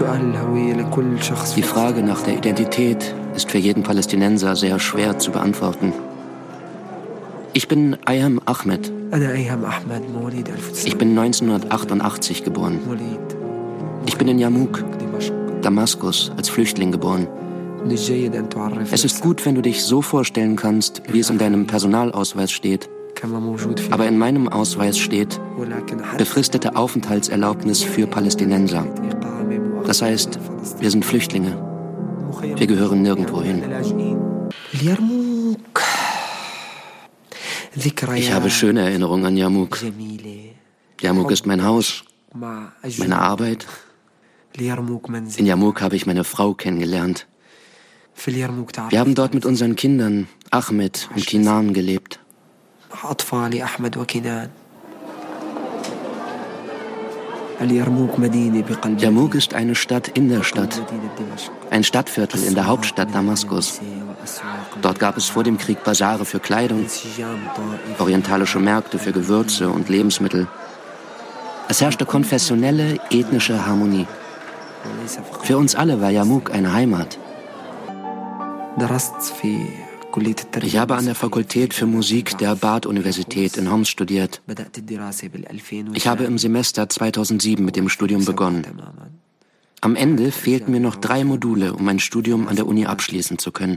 Die Frage nach der Identität ist für jeden Palästinenser sehr schwer zu beantworten. Ich bin Ayham Ahmed. Ich bin 1988 geboren. Ich bin in Yarmouk, Damaskus, als Flüchtling geboren. Es ist gut, wenn du dich so vorstellen kannst, wie es in deinem Personalausweis steht. Aber in meinem Ausweis steht befristete Aufenthaltserlaubnis für Palästinenser. Das heißt, wir sind Flüchtlinge. Wir gehören nirgendwo hin. Ich habe schöne Erinnerungen an Yarmouk. Yarmouk ist mein Haus, meine Arbeit. In Yarmouk habe ich meine Frau kennengelernt. Wir haben dort mit unseren Kindern, Ahmed und Kinan, gelebt. Yarmouk ist eine Stadt in der Stadt, ein Stadtviertel in der Hauptstadt Damaskus. Dort gab es vor dem Krieg Basare für Kleidung, orientalische Märkte für Gewürze und Lebensmittel. Es herrschte konfessionelle, ethnische Harmonie. Für uns alle war Yarmouk eine Heimat. Ich habe an der Fakultät für Musik der Bard-Universität in Homs studiert. Ich habe im Semester 2007 mit dem Studium begonnen. Am Ende fehlten mir noch 3 Module, um mein Studium an der Uni abschließen zu können.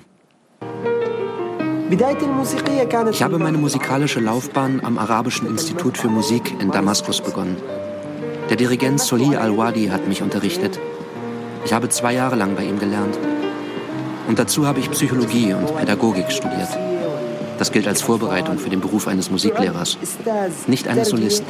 Ich habe meine musikalische Laufbahn am Arabischen Institut für Musik in Damaskus begonnen. Der Dirigent Solih Al-Wadi hat mich unterrichtet. Ich habe 2 Jahre lang bei ihm gelernt. Und dazu habe ich Psychologie und Pädagogik studiert. Das gilt als Vorbereitung für den Beruf eines Musiklehrers, nicht eines Solisten.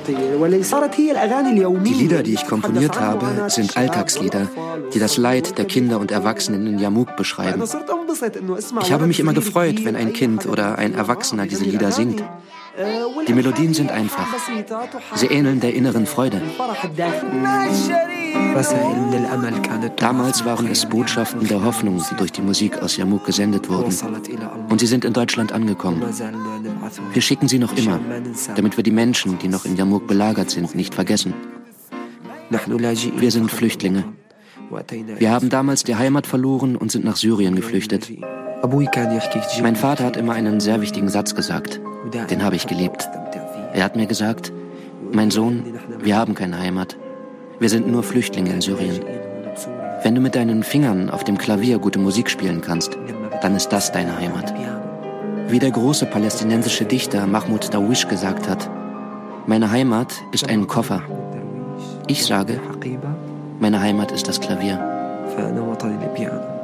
Die Lieder, die ich komponiert habe, sind Alltagslieder, die das Leid der Kinder und Erwachsenen in Yarmouk beschreiben. Ich habe mich immer gefreut, wenn ein Kind oder ein Erwachsener diese Lieder singt. Die Melodien sind einfach. Sie ähneln der inneren Freude. Damals waren es Botschaften der Hoffnung, die durch die Musik aus Yarmouk gesendet wurden. Und sie sind in Deutschland angekommen. Wir schicken sie noch immer, damit wir die Menschen, die noch in Yarmouk belagert sind, nicht vergessen. Wir sind Flüchtlinge. Wir haben damals die Heimat verloren und sind nach Syrien geflüchtet. Mein Vater hat immer einen sehr wichtigen Satz gesagt. Den habe ich geliebt. Er hat mir gesagt: Mein Sohn, wir haben keine Heimat. Wir sind nur Flüchtlinge in Syrien. Wenn du mit deinen Fingern auf dem Klavier gute Musik spielen kannst, dann ist das deine Heimat. Wie der große palästinensische Dichter Mahmoud Darwish gesagt hat: Meine Heimat ist ein Koffer. Ich sage, meine Heimat ist das Klavier.